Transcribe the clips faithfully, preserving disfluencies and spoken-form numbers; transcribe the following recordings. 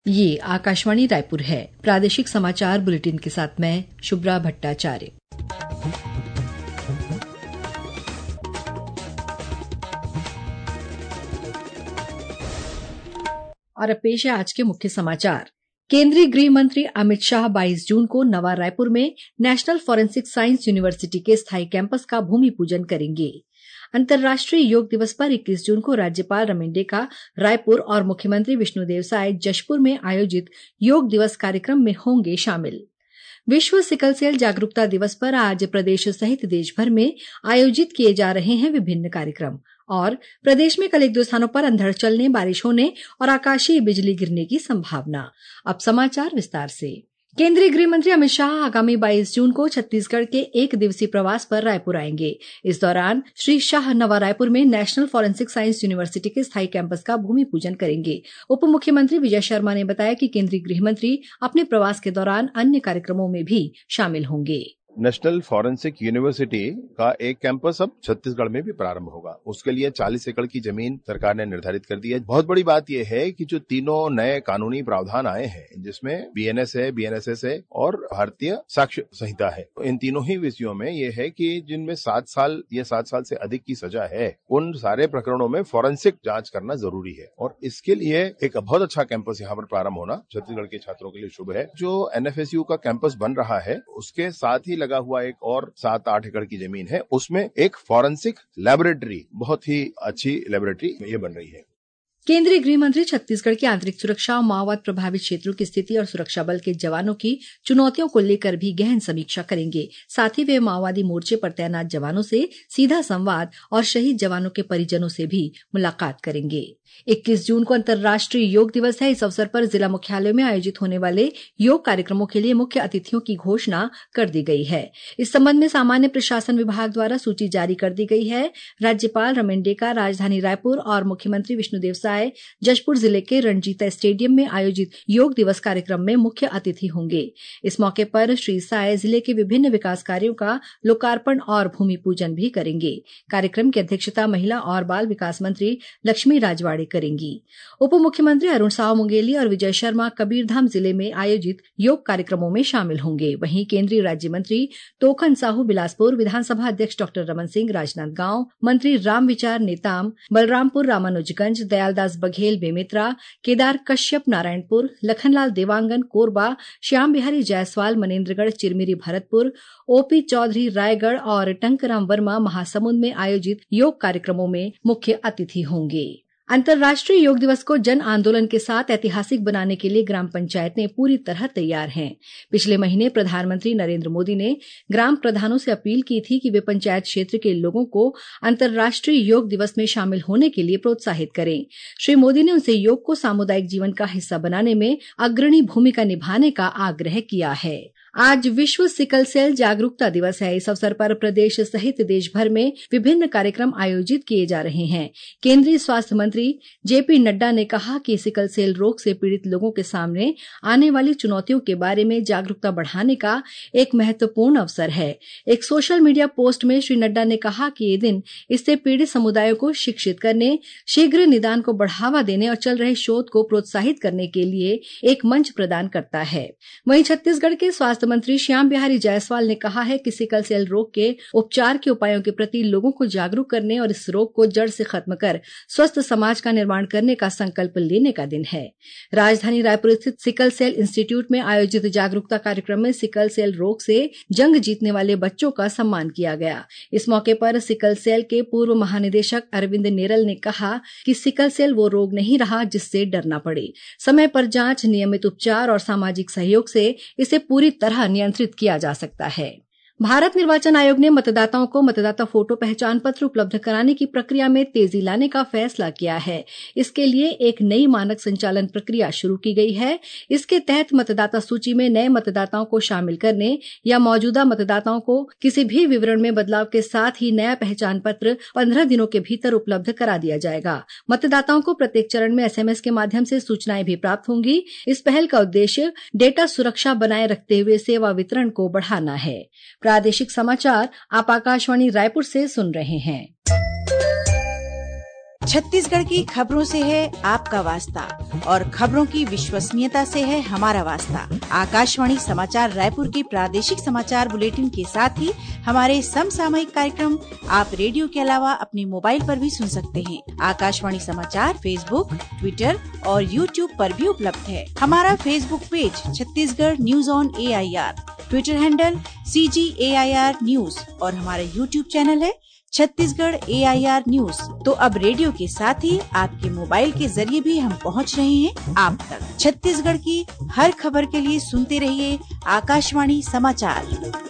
ये आकाशवाणी रायपुर है। प्रादेशिक समाचार बुलेटिन के साथ मैं शुभ्रा भट्टाचार्य। और अब पेश है आज के मुख्य समाचार। केंद्रीय गृह मंत्री अमित शाह बाईस जून को नवा रायपुर में नेशनल फॉरेंसिक साइंस यूनिवर्सिटी के स्थायी कैंपस का भूमि पूजन करेंगे। अंतर्राष्ट्रीय योग दिवस पर इक्कीस जून को राज्यपाल रमेंडेका रायपुर और मुख्यमंत्री विष्णुदेव साय जशपुर में आयोजित योग दिवस कार्यक्रम में होंगे शामिल। विश्व सिकल सेल जागरूकता दिवस पर आज प्रदेश सहित देश भर में आयोजित किए जा रहे हैं विभिन्न कार्यक्रम। और प्रदेश में कल एक दो स्थानों पर अंधड़ चलने, बारिश होने और आकाशीय बिजली गिरने की संभावना। अब समाचार विस्तार से। केंद्रीय गृह मंत्री अमित शाह आगामी बाईस जून को छत्तीसगढ़ के एक दिवसीय प्रवास पर रायपुर आएंगे। इस दौरान श्री शाह नवा रायपुर में नेशनल फॉरेंसिक साइंस यूनिवर्सिटी के स्थायी कैंपस का भूमि पूजन करेंगे। उप मुख्यमंत्री विजय शर्मा ने बताया कि केंद्रीय गृह मंत्री अपने प्रवास के दौरान अन्य कार्यक्रमों में भी शामिल होंगे। नेशनल फॉरेंसिक यूनिवर्सिटी का एक कैंपस अब छत्तीसगढ़ में भी प्रारंभ होगा। उसके लिए चालीस एकड़ की जमीन सरकार ने निर्धारित कर दी है। बहुत बड़ी बात यह है कि जो तीनों नए कानूनी प्रावधान आए हैं, जिसमें बीएनएस है, बीएनएसएस है और भारतीय साक्ष्य संहिता है, तो इन तीनों ही विषयों में यह है कि जिनमें सात साल या सात साल से अधिक की सजा है, उन सारे प्रकरणों में फॉरेंसिक जांच करना जरूरी है। और इसके लिए एक बहुत अच्छा कैंपस यहाँ पर प्रारंभ होना छत्तीसगढ़ के छात्रों के लिए शुभ है। जो एनएफएसयू का कैंपस बन रहा है, उसके साथ ही लगा हुआ एक और सात आठ एकड़ की जमीन है, उसमें एक फॉरेंसिक लैबोरेटरी, बहुत ही अच्छी लैबोरेटरी ये बन रही है। केंद्रीय गृह मंत्री छत्तीसगढ़ की आंतरिक सुरक्षा और माओवाद प्रभावित क्षेत्रों की स्थिति और सुरक्षा बल के जवानों की चुनौतियों को लेकर भी गहन समीक्षा करेंगे। साथ ही वे माओवादी मोर्चे पर तैनात जवानों से सीधा संवाद और शहीद जवानों के परिजनों से भी मुलाकात करेंगे। इक्कीस जून को अंतर्राष्ट्रीय योग दिवस है। इस अवसर पर जिला मुख्यालयों में आयोजित होने वाले योग कार्यक्रमों के लिए मुख्य अतिथियों की घोषणा कर दी गई है। इस संबंध में सामान्य प्रशासन विभाग द्वारा सूची जारी कर दी गई है। राज्यपाल रमेंडेका राजधानी रायपुर और मुख्यमंत्री विष्णुदेव साय जशपुर जिले के रणजीता स्टेडियम में आयोजित योग दिवस कार्यक्रम में मुख्य अतिथि होंगे। इस मौके पर श्री साय जिले के विभिन्न विकास कार्यों का लोकार्पण और भूमि पूजन भी करेंगे। कार्यक्रम की अध्यक्षता महिला और बाल विकास मंत्री लक्ष्मी राजवाड़े करेंगी। उप मुख्यमंत्री अरुण साव मुंगेली और विजय शर्मा कबीरधाम जिले में आयोजित योग कार्यक्रमों में शामिल होंगे। वहीं केंद्रीय राज्य मंत्री तोखन साहू बिलासपुर, विधानसभा अध्यक्ष डॉक्टर रमन सिंह राजनांदगांव, मंत्री रामविचार नेताम बलरामपुर रामानुजगंज, दयालदास बघेल बेमेतरा, केदार कश्यप नारायणपुर, लखनलाल देवांगन कोरबा, श्याम बिहारी जायसवाल मनेन्द्रगढ़, चिरमिरी भरतपुर, ओपी चौधरी रायगढ़ और टंकराम वर्मा महासमुंद में आयोजित योग कार्यक्रमों में मुख्य अतिथि होंगे। अंतर्राष्ट्रीय योग दिवस को जन आंदोलन के साथ ऐतिहासिक बनाने के लिए ग्राम पंचायतें पूरी तरह तैयार हैं। पिछले महीने प्रधानमंत्री नरेंद्र मोदी ने ग्राम प्रधानों से अपील की थी कि वे पंचायत क्षेत्र के लोगों को अंतर्राष्ट्रीय योग दिवस में शामिल होने के लिए प्रोत्साहित करें। श्री मोदी ने उनसे योग को सामुदायिक जीवन का हिस्सा बनाने में अग्रणी भूमिका निभाने का आग्रह किया है। आज विश्व सिकल सेल जागरूकता दिवस है। इस अवसर पर प्रदेश सहित देश भर में विभिन्न कार्यक्रम आयोजित किए जा रहे हैं। केंद्रीय स्वास्थ्य मंत्री जेपी नड्डा ने कहा कि सिकल सेल रोग से पीड़ित लोगों के सामने आने वाली चुनौतियों के बारे में जागरूकता बढ़ाने का एक महत्वपूर्ण अवसर है। एक सोशल मीडिया पोस्ट में श्री नड्डा ने कहा कि ये दिन इससे पीड़ित समुदायों को शिक्षित करने, शीघ्र निदान को बढ़ावा देने और चल रहे शोध को प्रोत्साहित करने के लिए एक मंच प्रदान करता है। वहीं छत्तीसगढ़ के स्वास्थ्य मंत्री श्याम बिहारी जायसवाल ने कहा है कि सिकल सेल रोग के उपचार के उपायों के प्रति लोगों को जागरूक करने और इस रोग को जड़ से खत्म कर स्वस्थ समाज का निर्माण करने का संकल्प लेने का दिन है। राजधानी रायपुर स्थित सिकल सेल इंस्टीट्यूट में आयोजित जागरूकता कार्यक्रम में सिकल सेल रोग से जंग जीतने वाले बच्चों का सम्मान किया गया। इस मौके पर सिकल सेल के पूर्व महानिदेशक अरविंद नेरल ने कहा कि सिकल सेल वो रोग नहीं रहा जिससे डरना पड़े। समय पर जांच, नियमित उपचार और सामाजिक सहयोग से इसे पूरी तरह नियंत्रित किया जा सकता है। भारत निर्वाचन आयोग ने मतदाताओं को मतदाता फोटो पहचान पत्र उपलब्ध कराने की प्रक्रिया में तेजी लाने का फैसला किया है। इसके लिए एक नई मानक संचालन प्रक्रिया शुरू की गई है। इसके तहत मतदाता सूची में नए मतदाताओं को शामिल करने या मौजूदा मतदाताओं को किसी भी विवरण में बदलाव के साथ ही नया पहचान पत्र पंद्रह दिनों के भीतर उपलब्ध करा दिया जाएगा। मतदाताओं को प्रत्येक चरण में एसएमएस के माध्यम से सूचनाएं भी प्राप्त होंगी। इस पहल का उद्देश्य डेटा सुरक्षा बनाए रखते हुए सेवा वितरण को बढ़ाना है। प्रादेशिक समाचार आप आकाशवाणी रायपुर से सुन रहे हैं। छत्तीसगढ़ की खबरों से है आपका वास्ता और खबरों की विश्वसनीयता से है हमारा वास्ता। आकाशवाणी समाचार रायपुर के प्रादेशिक समाचार बुलेटिन के साथ ही हमारे समसामयिक कार्यक्रम आप रेडियो के अलावा अपने मोबाइल पर भी सुन सकते हैं। आकाशवाणी समाचार फेसबुक, ट्विटर और यूट्यूब पर भी उपलब्ध है। हमारा Facebook page Chhattisgarh news on A I R, Twitter handle C G A I R news और हमारा यूट्यूब चैनल है Chhattisgarh A I R news. तो अब रेडियो के साथ ही आपके मोबाइल के जरिए भी हम पहुंच रहे हैं आप तक। छत्तीसगढ़ की हर खबर के लिए सुनते रहिए आकाशवाणी समाचार।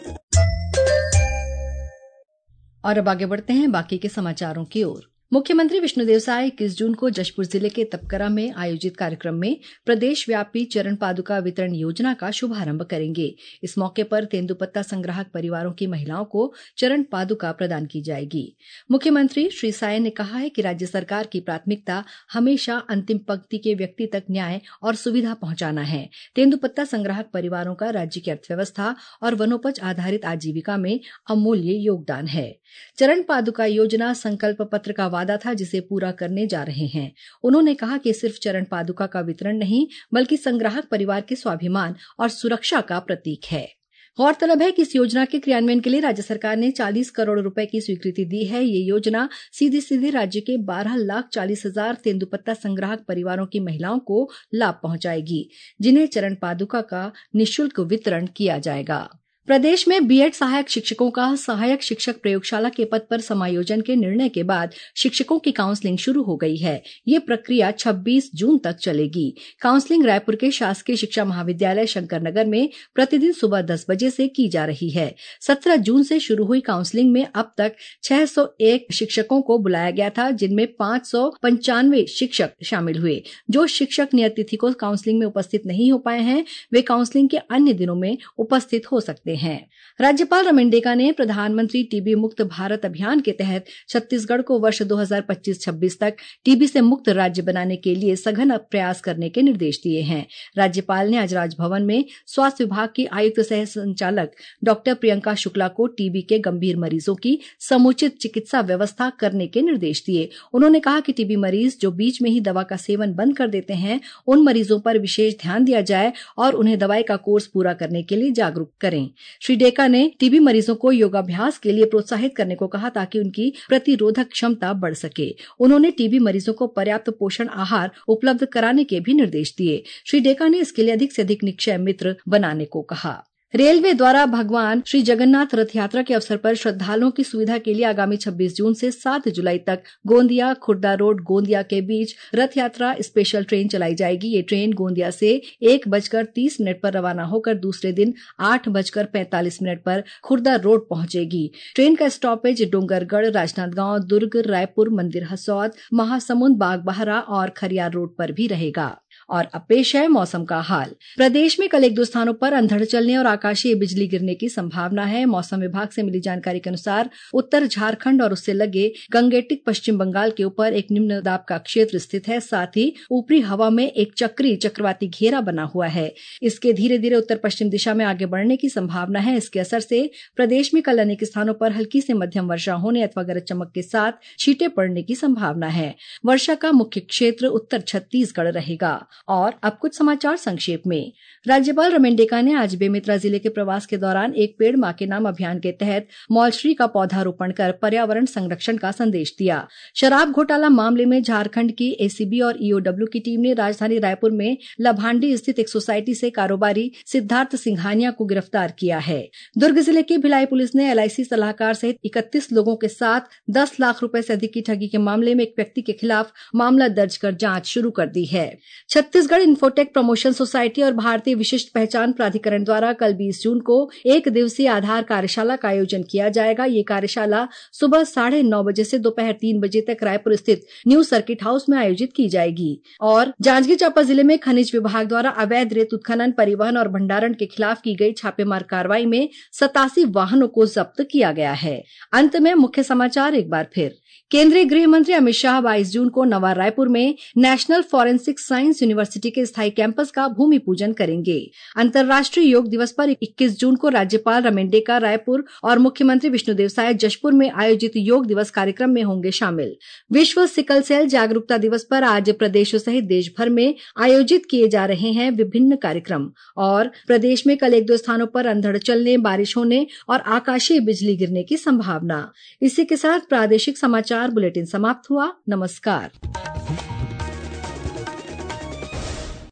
और अब आगे बढ़ते हैं बाकी के समाचारों की ओर। मुख्यमंत्री विष्णुदेव साय इक्कीस जून को जशपुर जिले के तपकरा में आयोजित कार्यक्रम में प्रदेश व्यापी चरण पादुका वितरण योजना का शुभारंभ करेंगे। इस मौके पर तेंदुपत्ता संग्राहक परिवारों की महिलाओं को चरण पादुका प्रदान की जाएगी। मुख्यमंत्री श्री साय ने कहा है कि राज्य सरकार की प्राथमिकता हमेशा अंतिम पंक्ति के व्यक्ति तक न्याय और सुविधा पहुंचाना है। तेंदुपत्ता संग्राहक परिवारों का राज्य की अर्थव्यवस्था और वनोपज आधारित आजीविका में अमूल्य योगदान है। चरण पादुका योजना संकल्प पत्र का वादा था जिसे पूरा करने जा रहे हैं। उन्होंने कहा कि सिर्फ चरण पादुका का वितरण नहीं बल्कि संग्राहक परिवार के स्वाभिमान और सुरक्षा का प्रतीक है। गौरतलब है कि इस योजना के क्रियान्वयन के लिए राज्य सरकार ने चालीस करोड़ रुपए की स्वीकृति दी है। ये योजना सीधे सीधे राज्य के बारह लाख चालीस हजार तेंदुपत्ता संग्राहक परिवारों की महिलाओं को लाभ पहुंचाएगी, जिन्हें चरण पादुका का निःशुल्क वितरण किया जाएगा। प्रदेश में बीएड सहायक शिक्षकों का सहायक शिक्षक प्रयोगशाला के पद पर समायोजन के निर्णय के बाद शिक्षकों की काउंसलिंग शुरू हो गई है। ये प्रक्रिया छब्बीस जून तक चलेगी। काउंसलिंग रायपुर के शासकीय शिक्षा महाविद्यालय शंकरनगर में प्रतिदिन सुबह दस बजे से की जा रही है। सत्रह जून से शुरू हुई काउंसलिंग में अब तक छह सौ एक शिक्षकों को बुलाया गया था, जिनमें पांच सौ पंचानवे शिक्षक शामिल हुए। जो शिक्षक नियत तिथि को काउंसलिंग में उपस्थित नहीं हो पाए हैं वे काउंसलिंग के अन्य दिनों में उपस्थित हो सकते हैं। हैं। राज्यपाल रमेंडेका ने प्रधानमंत्री टीबी मुक्त भारत अभियान के तहत छत्तीसगढ़ को वर्ष दो हज़ार पच्चीस छब्बीस तक टीबी से मुक्त राज्य बनाने के लिए सघन प्रयास करने के निर्देश दिए हैं। राज्यपाल ने आज राजभवन में स्वास्थ्य विभाग की आयुक्त सह संचालक डॉक्टर प्रियंका शुक्ला को टीबी के गंभीर मरीजों की समुचित चिकित्सा व्यवस्था करने के निर्देश दिए। उन्होंने कहा कि टीबी मरीज जो बीच में ही दवा का सेवन बंद कर देते हैं, उन मरीजों पर विशेष ध्यान दिया जाए और उन्हें दवाई का कोर्स पूरा करने के लिए जागरूक करें। श्री डेका ने टीबी मरीजों को योगाभ्यास के लिए प्रोत्साहित करने को कहा ताकि उनकी प्रतिरोधक क्षमता बढ़ सके। उन्होंने टीबी मरीजों को पर्याप्त पोषण आहार उपलब्ध कराने के भी निर्देश दिए। श्री डेका ने इसके लिए अधिक से अधिक निक्षय मित्र बनाने को कहा। रेलवे द्वारा भगवान श्री जगन्नाथ रथ यात्रा के अवसर पर श्रद्धालुओं की सुविधा के लिए आगामी छब्बीस जून से सात जुलाई तक गोंदिया खुर्दा रोड गोंदिया के बीच रथ यात्रा स्पेशल ट्रेन चलाई जाएगी। ये ट्रेन गोंदिया से एक बजकर तीस मिनट पर रवाना होकर दूसरे दिन आठ बजकर पैंतालीस मिनट पर खुर्दा रोड पहुंचेगी। ट्रेन का स्टॉपेज डोंगरगढ़, राजनांदगांव, दुर्ग, रायपुर, मंदिर हसौद, महासमुंद, बागबाहरा और खरियार रोड पर भी रहेगा। और अब पेश है मौसम का हाल। प्रदेश में कल एक दो स्थानों पर अंधड़ चलने और आकाशीय बिजली गिरने की संभावना है। मौसम विभाग से मिली जानकारी के अनुसार उत्तर झारखंड और उससे लगे गंगेटिक पश्चिम बंगाल के ऊपर एक निम्न दाब का क्षेत्र स्थित है। साथ ही ऊपरी हवा में एक चक्री चक्रवाती घेरा बना हुआ है। इसके धीरे धीरे उत्तर पश्चिम दिशा में आगे बढ़ने की संभावना है। इसके असर से प्रदेश में कल अनेक स्थानों पर हल्की से मध्यम वर्षा होने अथवा गरज चमक के साथ छींटे पड़ने की संभावना है। वर्षा का मुख्य क्षेत्र उत्तर छत्तीसगढ़ रहेगा। और अब कुछ समाचार संक्षेप में। राज्यपाल रमेंडेका ने आज बेमेतरा जिले के प्रवास के दौरान एक पेड़ मां के नाम अभियान के तहत मॉलश्री का पौधारोपण कर पर्यावरण संरक्षण का संदेश दिया। शराब घोटाला मामले में झारखंड की एसीबी और ईओडब्ल्यू की टीम ने राजधानी रायपुर में लभांडी स्थित एक सोसाइटी से कारोबारी सिद्धार्थ सिंघानिया को गिरफ्तार किया है। दुर्ग जिले की भिलाई पुलिस ने एलआईसी सलाहकार सहित इकतीस लोगों के साथ दस लाख रुपए से अधिक की ठगी के मामले में एक व्यक्ति के खिलाफ मामला दर्ज कर जांच शुरू कर दी है। छत्तीसगढ़ इन्फोटेक प्रमोशन सोसाइटी और भारतीय विशिष्ट पहचान प्राधिकरण द्वारा कल बीस जून को एक दिवसीय आधार कार्यशाला का आयोजन किया जाएगा। ये कार्यशाला सुबह साढ़े नौ बजे से दोपहर तीन बजे तक रायपुर स्थित न्यू सर्किट हाउस में आयोजित की जाएगी। और जांजगीर चांपा जिले में खनिज विभाग द्वारा अवैध रेत उत्खनन, परिवहन और भंडारण के खिलाफ की गई छापेमार कार्रवाई में सतासी वाहनों को जब्त किया गया है। अंत में मुख्य समाचार एक बार फिर। केंद्रीय गृह मंत्री अमित शाह बाईस जून को नवा रायपुर में नेशनल फॉरेंसिक साइंस यूनिवर्सिटी के स्थायी कैंपस का भूमि पूजन करेंगे। अंतर्राष्ट्रीय योग दिवस पर इक्कीस जून को राज्यपाल रमेंडेका रायपुर और मुख्यमंत्री विष्णुदेव साय जशपुर में आयोजित योग दिवस कार्यक्रम में होंगे शामिल। विश्व सिकल सेल जागरूकता दिवस पर आज प्रदेश सहित देश भर में आयोजित किए जा रहे हैं विभिन्न कार्यक्रम। और प्रदेश में कल एक दो स्थानों पर अंधड़ चलने, बारिश होने और आकाशीय बिजली गिरने की संभावना। इसी के साथ प्रादेशिक समाचार बुलेटिन समाप्त हुआ। नमस्कार।